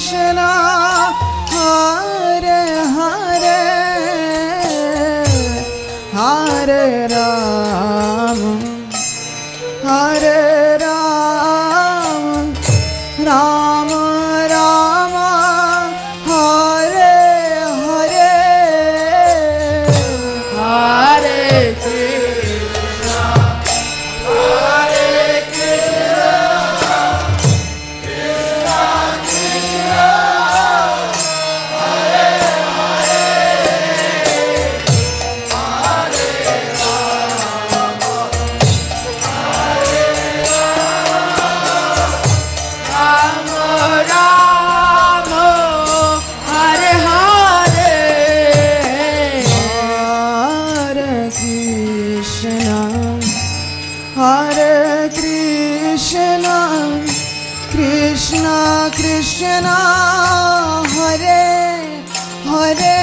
Krishna, Hare Hare, Hare Rama, Hare Rama, Rama Rama, Hare Hare, Hare Krishna, Hare Krishna, Krishna Krishna, Hare Hare, Hare Rama, Hare Rama, Rama Hare Hare, Hare Krishna, Hare Krishna, Krishna Krishna, Hare Hare,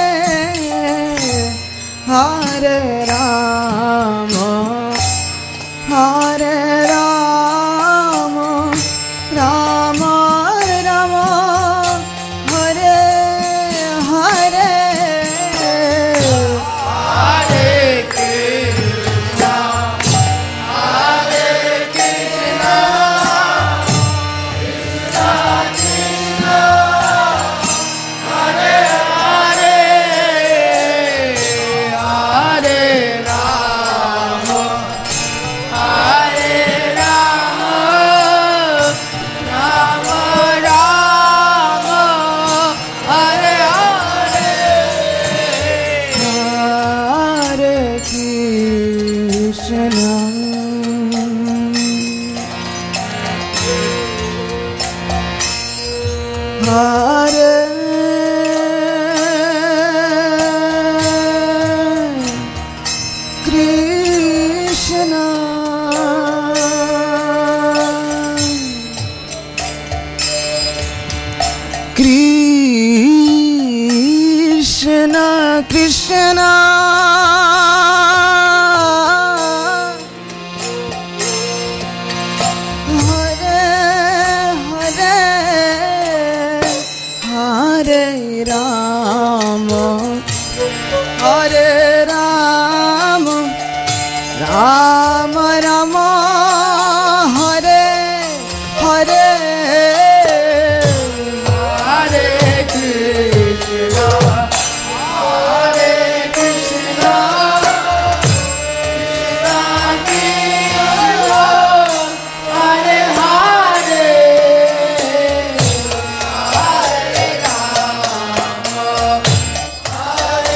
Hare Rama, Hare Rama, Rama Rama, Hare Hare, Hare Krishna, Hare Krishna, Krishna Krishna, Hare Hare, Hare Rama, Hare Rama, Rama Rama, Hare Hare, Hare Krishna. Hare Krishna, Krishna Krishna, Hare Hare, Hare Rama, Hare Rama, Rama Rama, Hare Hare, Hare Krishna, Hare Krishna, Krishna Krishna, Hare Hare, Hare Rama, Hare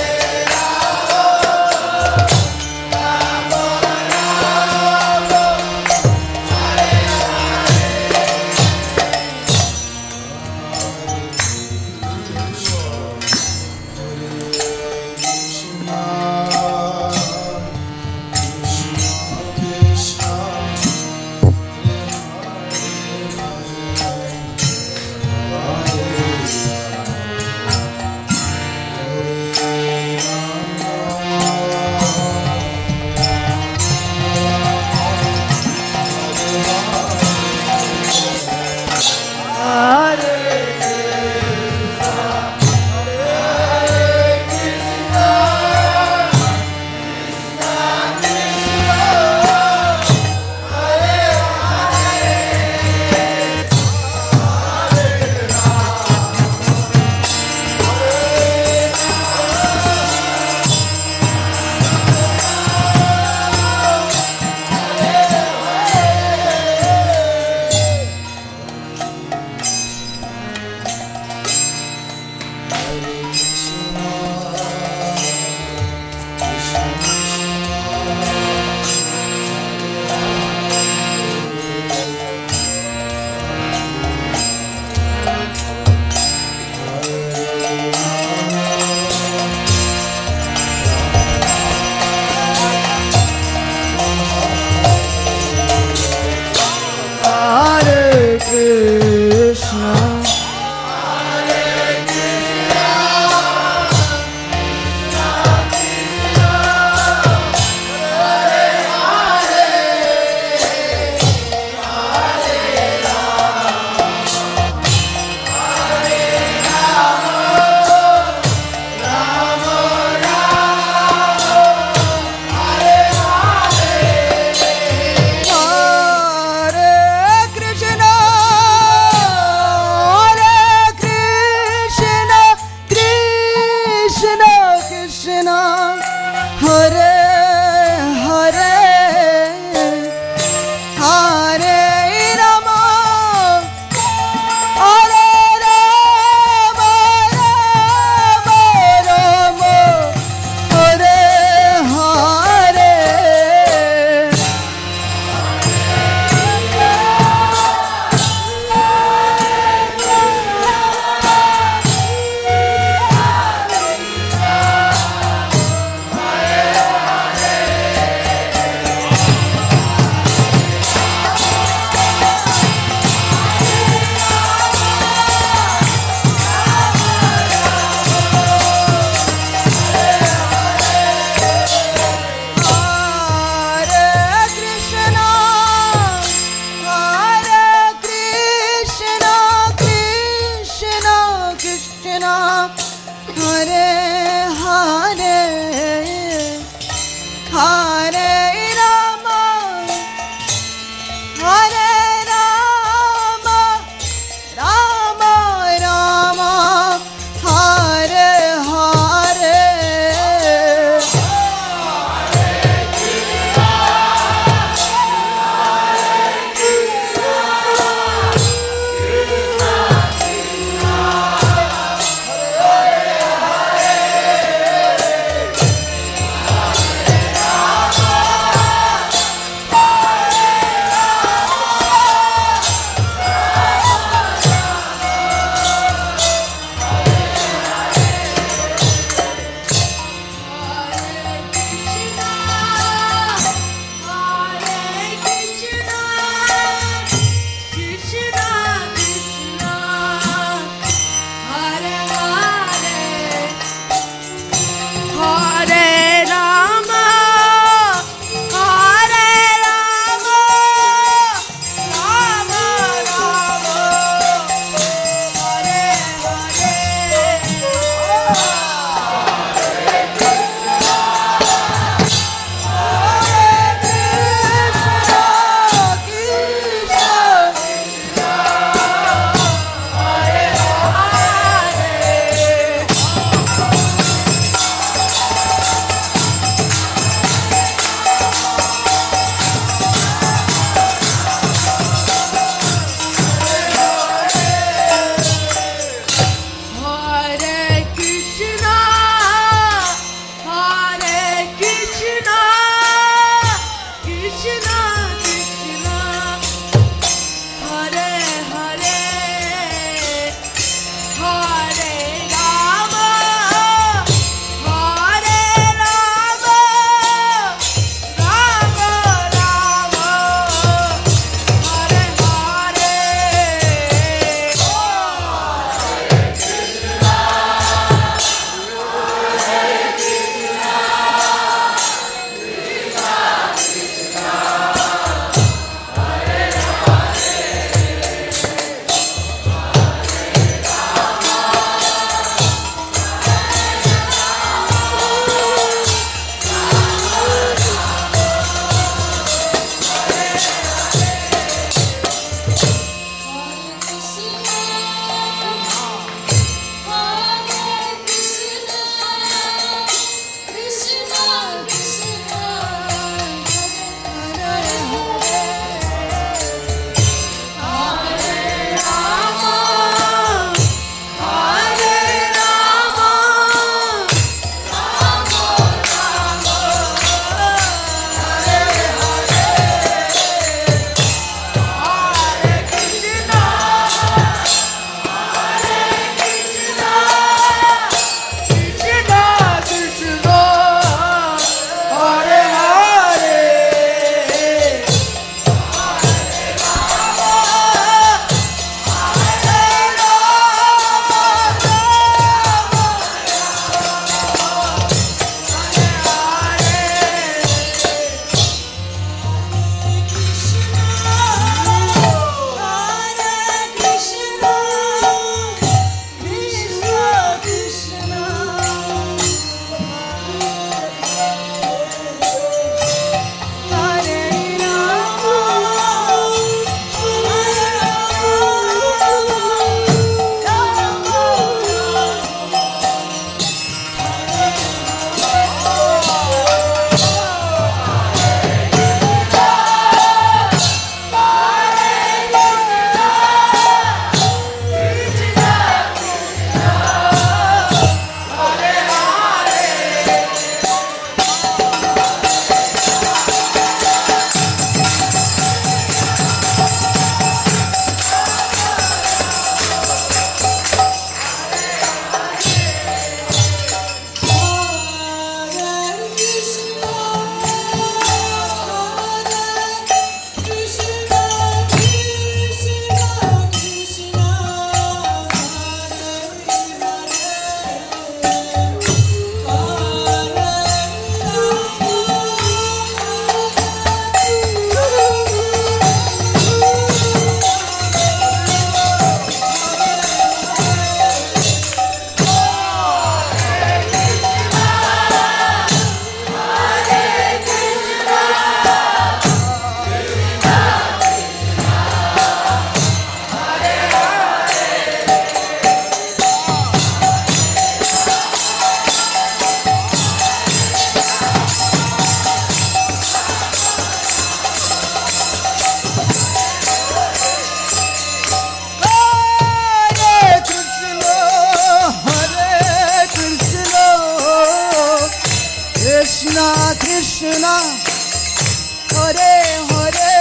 Krishna Krishna Hare Hare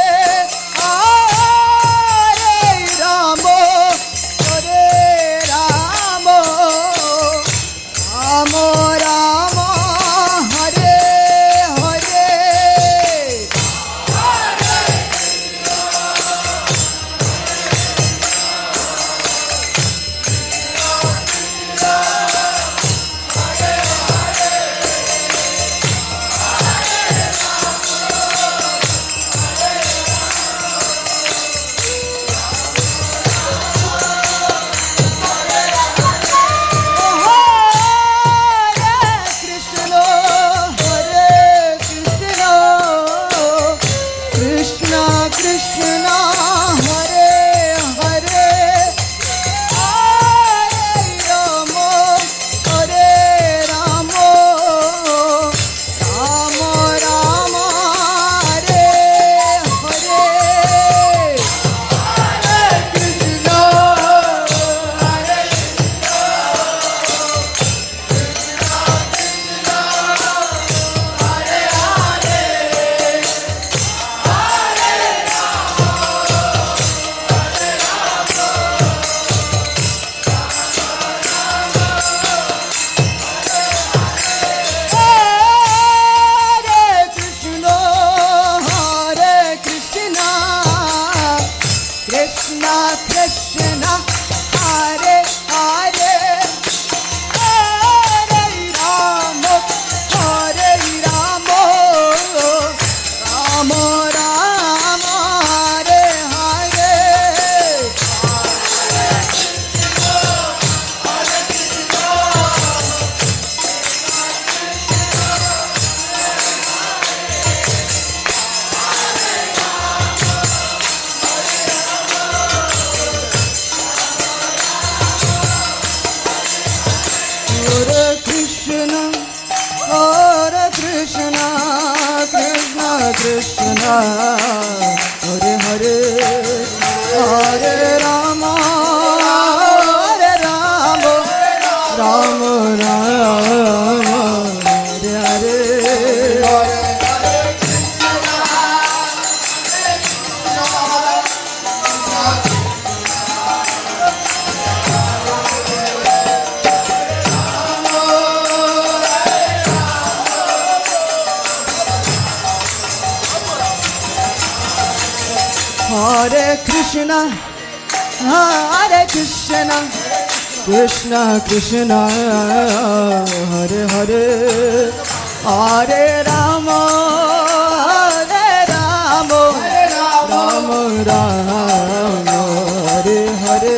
Hare Rama Hare Rama Rama Rama Hare Hare Krishna Hare Hare Hare Rama Hare Rama Rama Rama Hare Hare Hare Krishna Krishna Krishna Hare Hare Hare Rama Hare Rama Rama Rama Hare Hare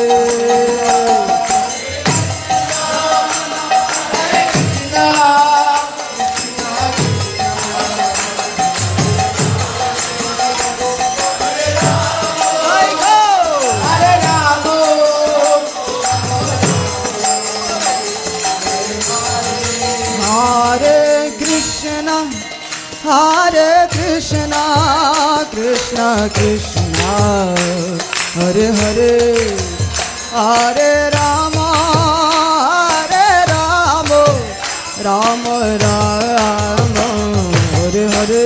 Hare Krishna Krishna Krishna Hare Hare Hare Rama Hare Rama Rama Rama Hare Hare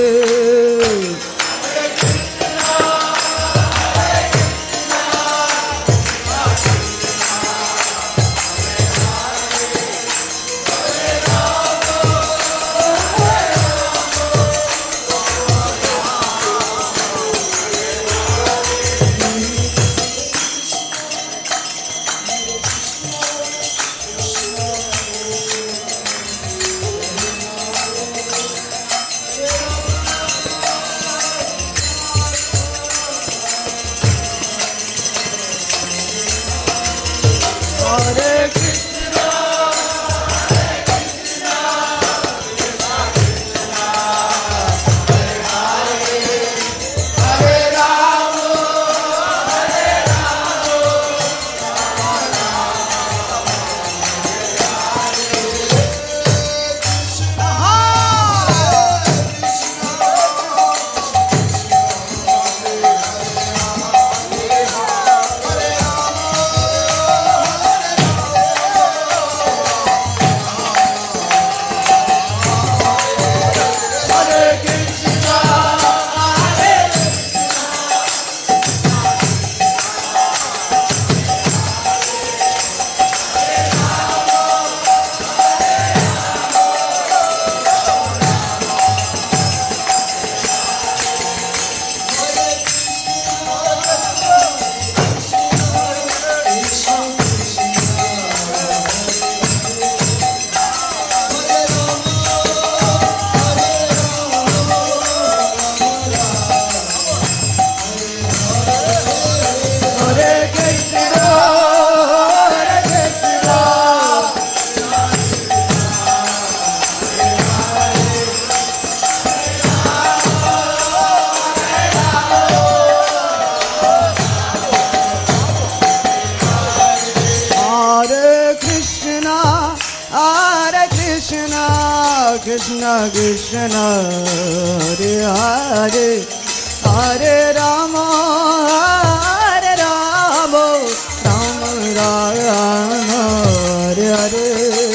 Krishna Krishna Hare Hare Hare Rama Hare Rama Rama Rama Hare Hare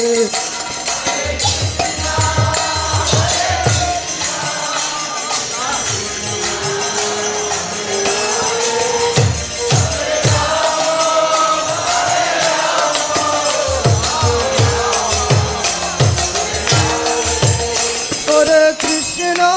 Hare Krishna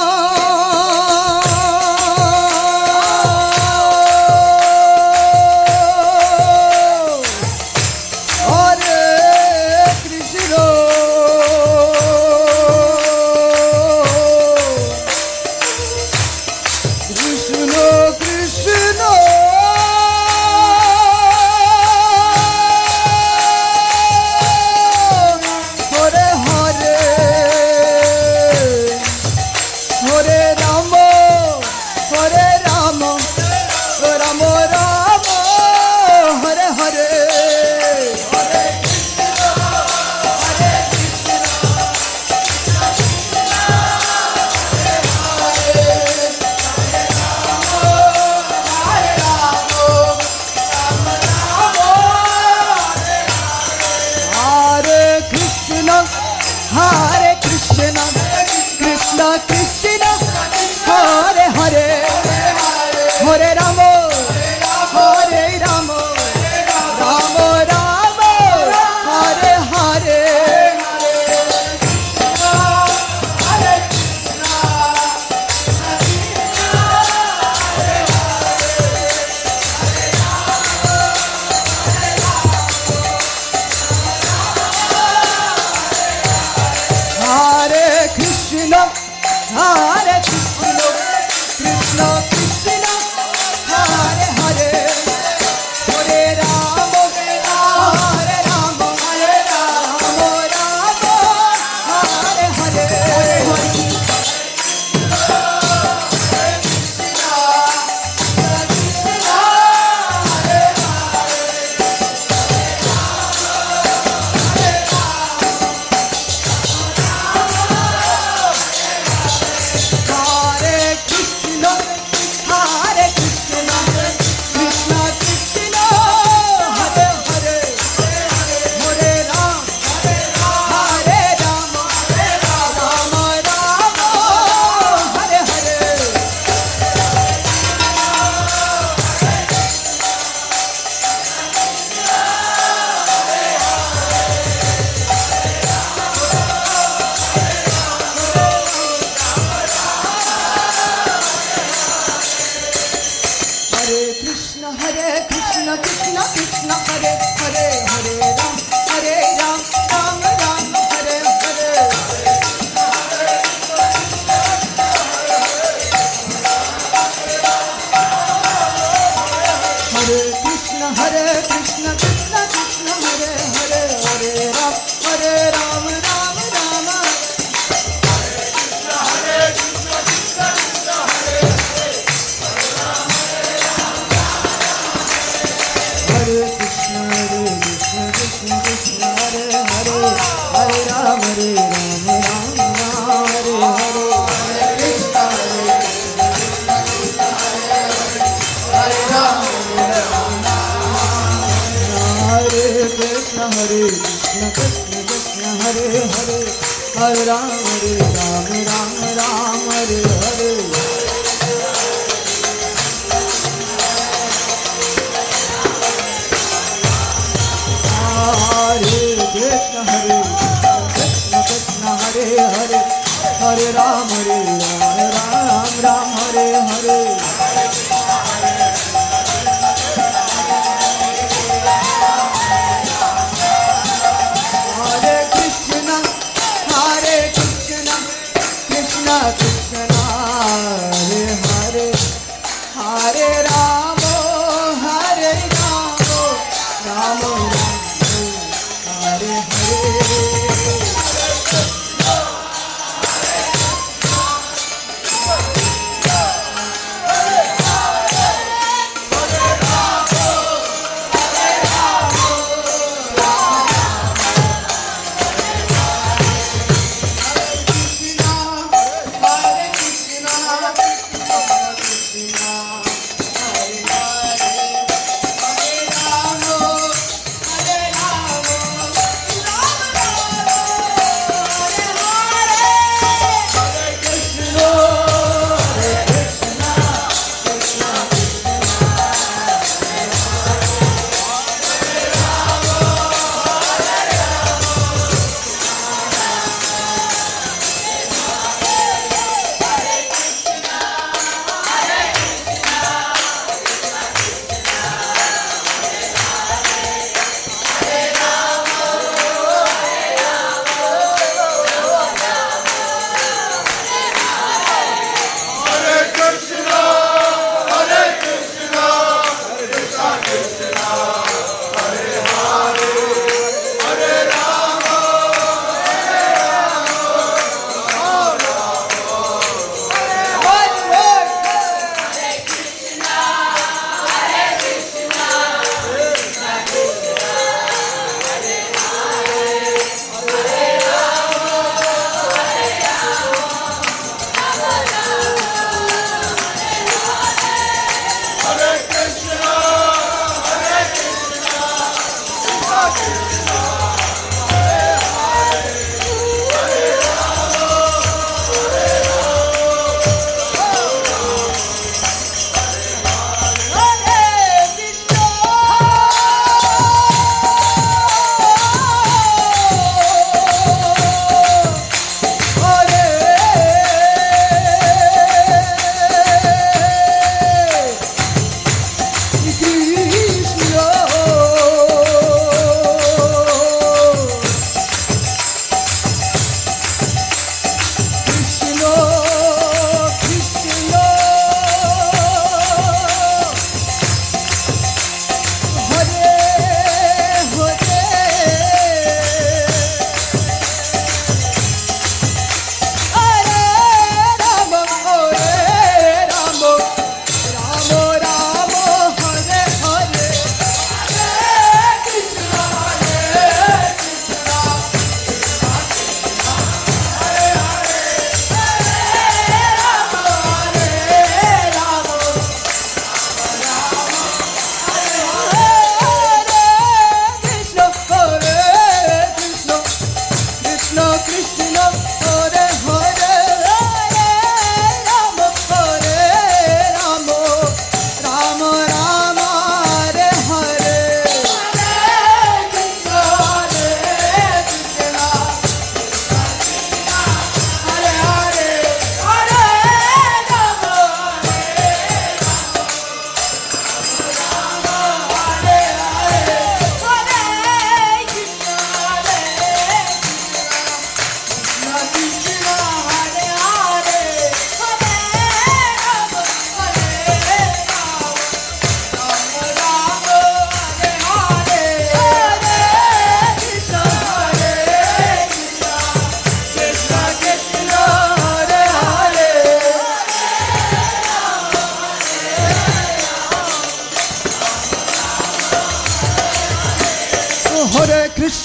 Hare Krishna, Krishna Krishna, Hare Hare, Hare Rama, Hare Rama, Rama Rama, Hare Hare. Hare Krishna, Hare Krishna, Krishna Krishna, Hare Hare, Hare Rama, Hare Rama, Hare Rama, Rama, Hare Hare. Hare Krishna, Hare Krishna, Krishna Krishna, Hare Hare, Hare Rama, Hare Rama, Rama Rama, Hare Hare. Hare Krishna, Krishna Krishna, Hare Hare, Hare Ram, Ram Ram, Hare Hare. Hare Krishna, Krishna Krishna, Hare Hare, Hare Ram, Ram Ram. Hare Krishna, Krishna Krishna, Hare Hare, Hare Ram, Ram Ram, Hare Hare. Hare Krishna, Krishna Krishna, Hare Hare, Hare Ram, Ram Ram, Hare Hare. Hare Krishna, Krishna Hare Hare, Hare Ram, Ram Hare Hare. Hare Krishna, Krishna Krishna, Hare Hare, Hare Rama, Hare Rama, Rama Rama, Hare Hare.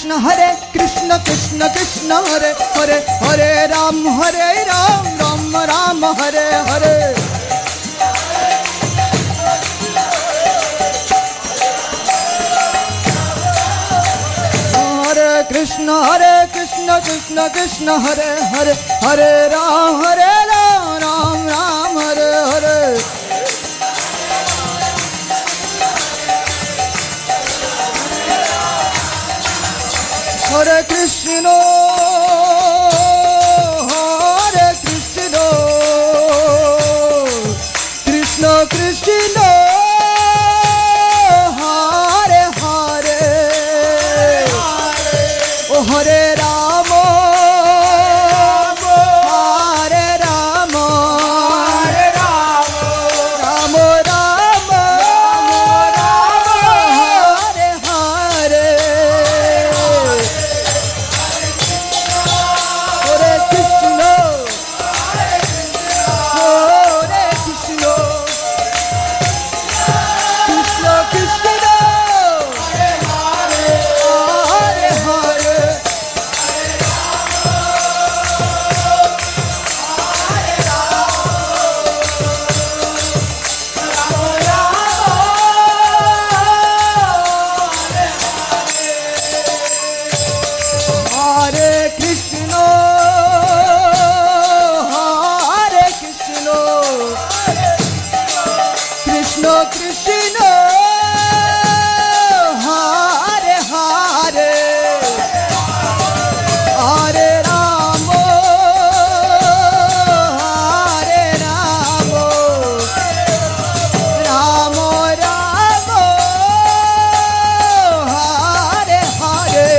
Hare Krishna Krishna Krishna Hare Hare Hare Ram Ram Ram Hare Hare Hare Krishna Krishna Krishna Hare Hare Hare Ram Ram Ram Hare Hare Hare Krishna Krishna Krishna Hare Hare Oh Hare Rama Hare Rama Hare Rama Rama Hare Hare Hare Krishna Krishna Krishna Hare Hare Hare Krishna Krishna Krishna Hare Hare Hare Rama Hare Rama Rama Rama Hare Hare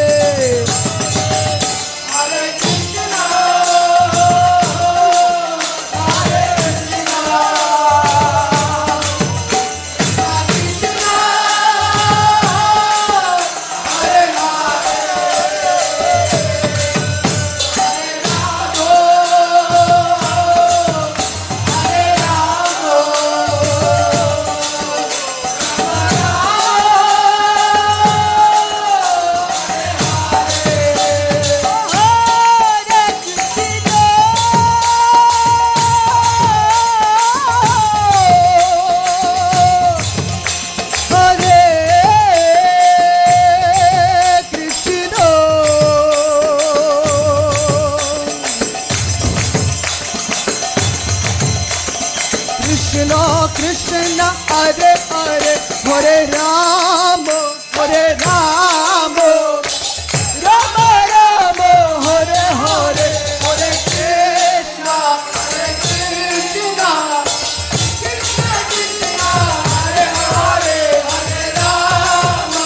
Krishna Krishna Hare Hare Hare Rama Hare Rama Rama Rama Hare Hare Hare Krishna Krishna Krishna Krishna Hare Hare Hare Rama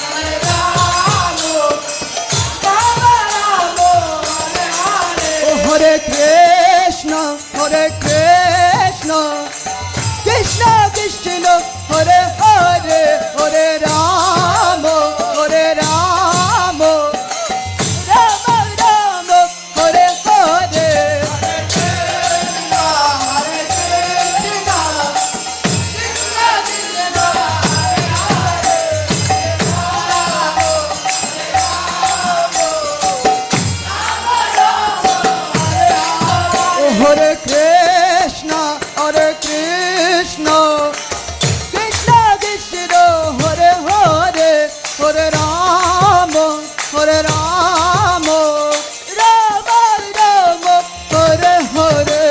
Rama Rama Hare Hare Hare Krishna Krishna Krishna Hare Hare Hare Rama Rama Rama Hare Hare Hare Krishna Krishna Krishna Krishna Hare Hare Hare Rama Rama Rama Hare Hare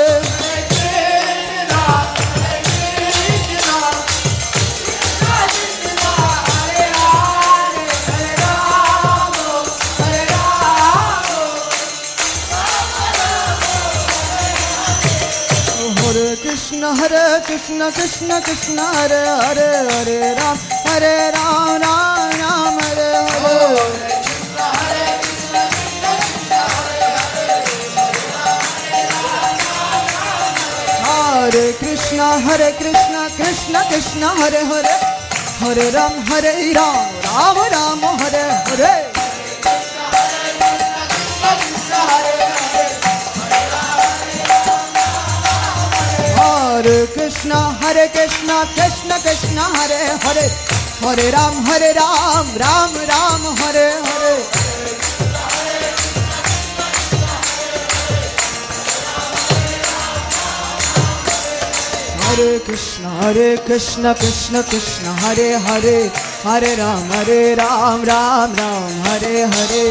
Hare Krishna Krishna Krishna Hare Hare Hare Ram Ram Hare Hare Hare Krishna Krishna Krishna Hare Hare Hare Ram Ram Hare Hare Hare Krishna Krishna Krishna Hare Hare Hare Ram, Ram Ram, Hare Hare. Hare Krishna, Krishna Krishna, Hare Hare, Hare Ram, Ram Ram, Hare Hare.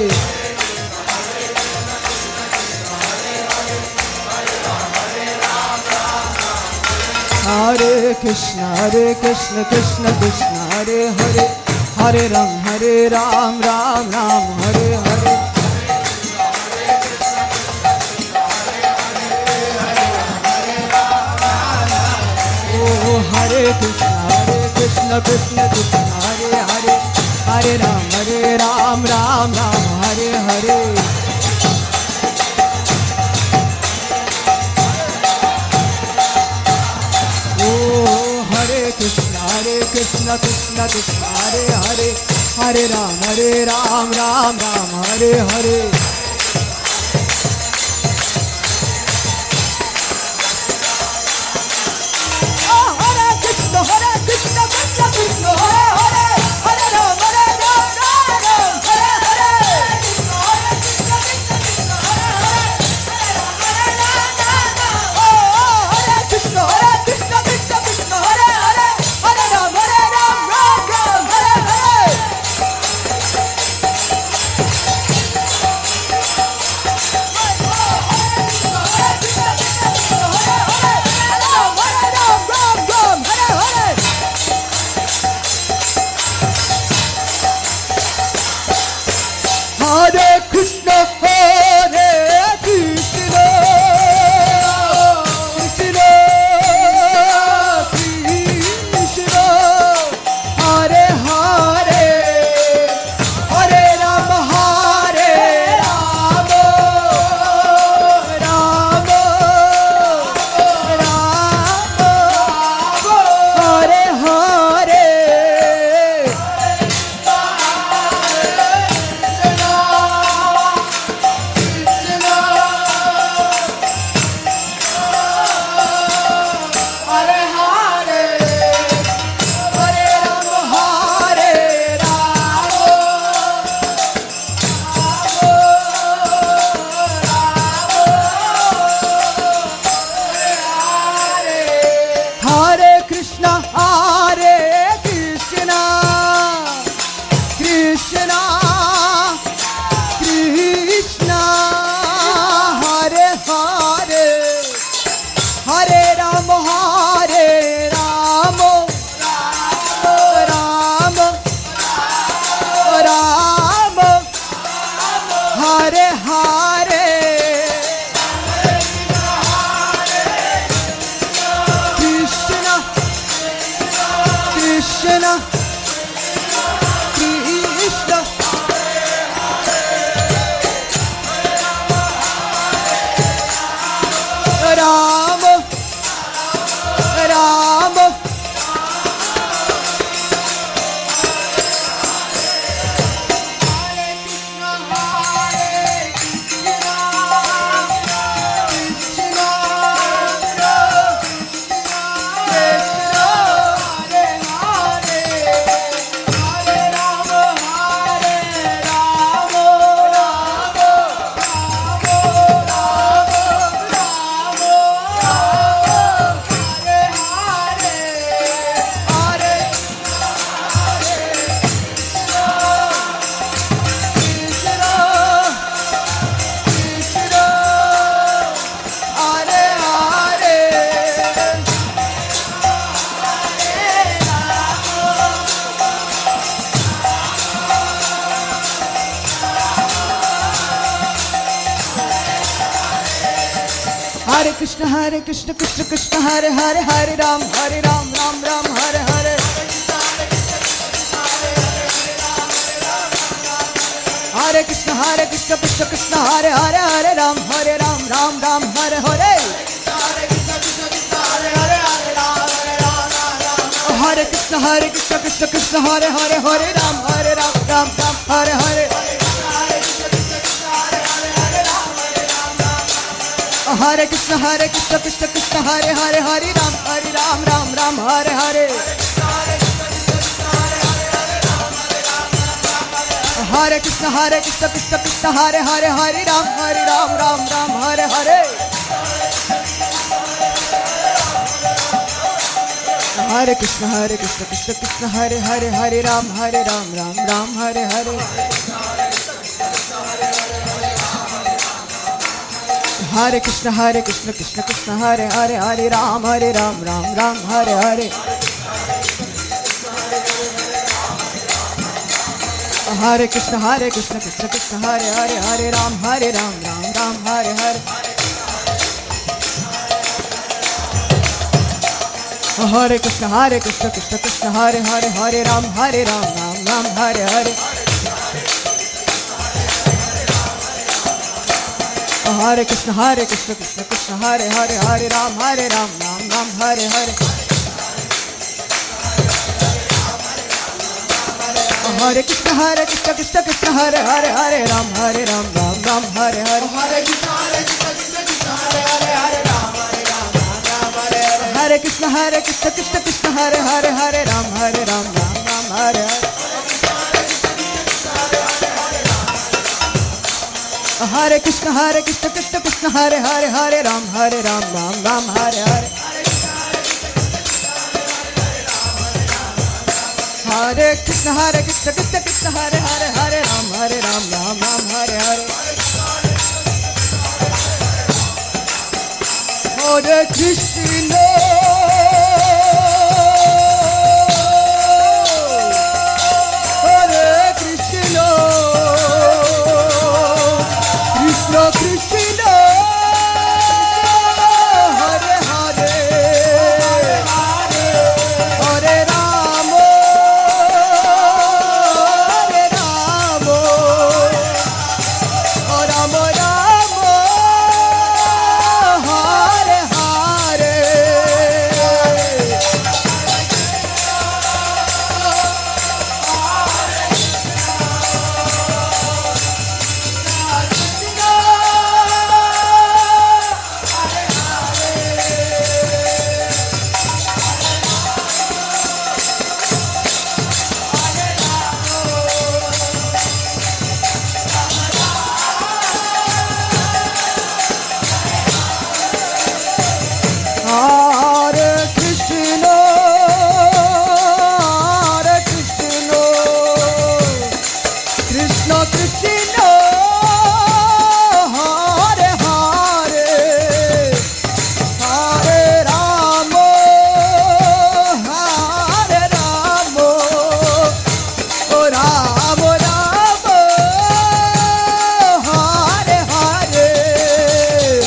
Hare Krishna, Krishna Krishna, Hare Hare, Hare Ram, Ram Ram, Hare Hare. Oh, Hare Krishna, Krishna Krishna, Hare Hare, Hare Ram, Ram Ram, Hare Hare. Krishna Krishna Krishna, Hare Hare, Hare Ram, Ram Ram, Hare Hare. Oh, Hare Krishna, Krishna Krishna, Hare Hare, Hare Ram, Ram Ram, Hare Hare. Oh, Hare Krishna, Krishna Krishna, Hare Hare, Hare Ram, Ram Ram, Hare Hare. Hare Krishna, Hare Krishna, Krishna Krishna, Hare Hare, Hare Ram, Ram Ram, Hare Hare. Hare Krishna, Krishna Krishna, Hare Hare, Hare Ram, Ram Ram, Hare Hare. Krishna Krishna Krishna, Ram Ram. Hare Krishna, Krishna Krishna, Hare Hare, Hare Ram, Ram Ram, Hare Hare. Hare Krishna, Krishna Krishna, Hare Hare, Hare Ram, Ram Ram, Hare Hare. Hare Krishna, Krishna Krishna, Hare Hare, Hare Ram, Ram Ram, Hare Hare. Hare Krishna, Krishna Krishna, Hare Hare, Hare Ram, Ram Ram, Hare Hare. Hare Krishna Krishna Krishna Hare Hare Hare Ram Ram Ram Hare Hare Hare Krishna Krishna Krishna Hare Hare Hare Ram Ram Ram Hare Hare Hare Krishna Krishna Krishna Hare Hare Hare Ram Ram Ram Hare Hare Hare Krishna Krishna Krishna Hare Hare Hare Ram Ram Ram Hare Hare Hare Krishna Krishna Krishna Hare Hare Hare Ram Ram Hare Hare Hare Krishna Krishna Krishna Hare Hare Hare Ram Ram Hare Hare Hare Krishna Krishna Krishna Hare Hare Ram Ram Hare Hare Hare Krishna Krishna Krishna Hare Hare Ram Ram Hare Hare Hare Krishna Krishna Krishna Hare Hare Ram Ram Hare Hare Hare Krishna Krishna Krishna Hare Hare Ram Ram Hare Hare Hare Krishna Krishna Krishna Hare Hare Ram Ram Hare Hare Hare Krishna Hare Krishna Krishna Krishna Hare Hare Hare Rama Rama Rama Hare Hare Hare Krishna Krishna Krishna Hare Hare Hare Rama Rama Rama Hare Hare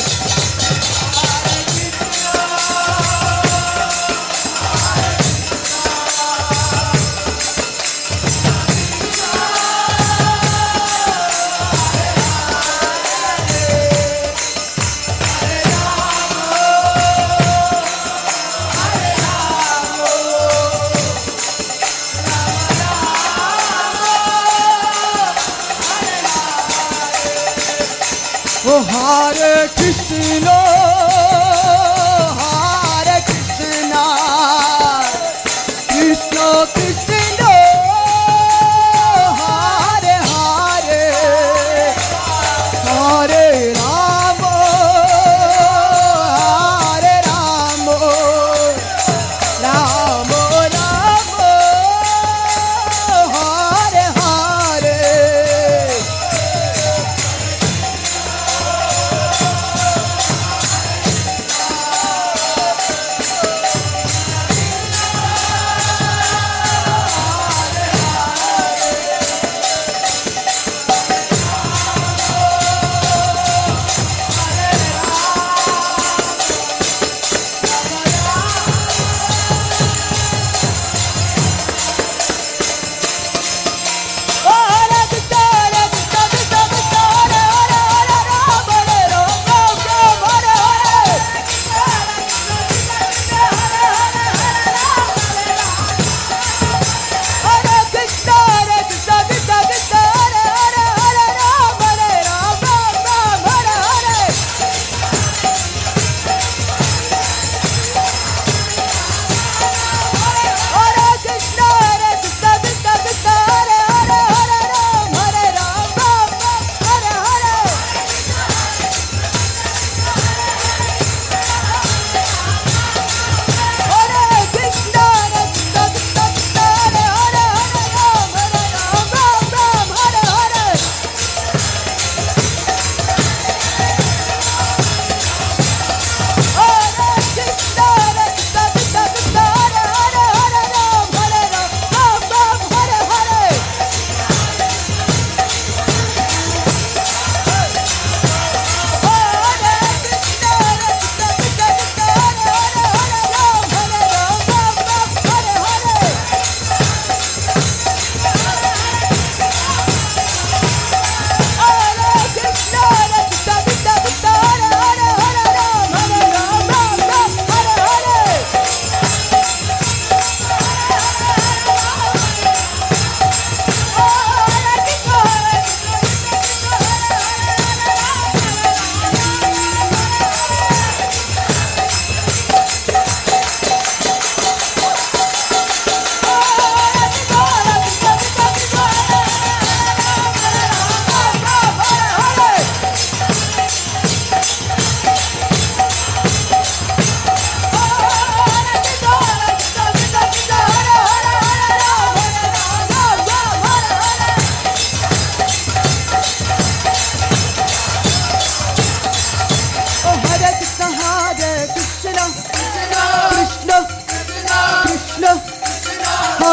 Oh Hare Krishna Krishna Krishna Hare Hare Hare Rama Rama Rama Hare Hare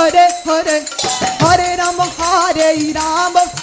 Hare Ram, Hare Ram,